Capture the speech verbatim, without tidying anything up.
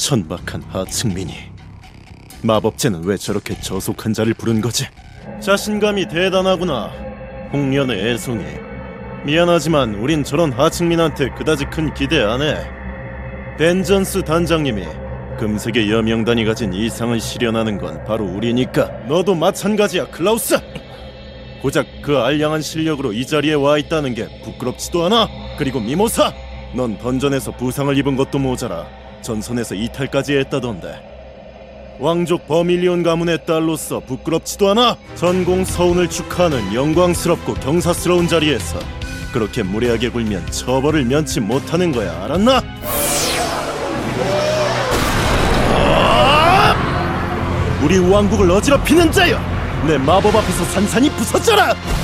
천박한 하층민이. 마법제는 왜 저렇게 저속한 자를 부른 거지? 자신감이 대단하구나, 홍련의 애송이. 미안하지만 우린 저런 하층민한테 그다지 큰 기대 안 해. 벤전스 단장님이 금색의 여명단이 가진 이상을 실현하는 건 바로 우리니까. 너도 마찬가지야, 클라우스. 고작 그 알량한 실력으로 이 자리에 와 있다는 게 부끄럽지도 않아? 그리고 미모사, 넌 던전에서 부상을 입은 것도 모자라 전선에서 이탈까지 했다던데. 왕족 버밀리온 가문의 딸로서 부끄럽지도 않아? 전공 서운을 축하하는 영광스럽고 경사스러운 자리에서 그렇게 무례하게 굴면 처벌을 면치 못하는 거야, 알았나? 우리 왕국을 어지럽히는 자여! 내 마법 앞에서 산산이 부서져라!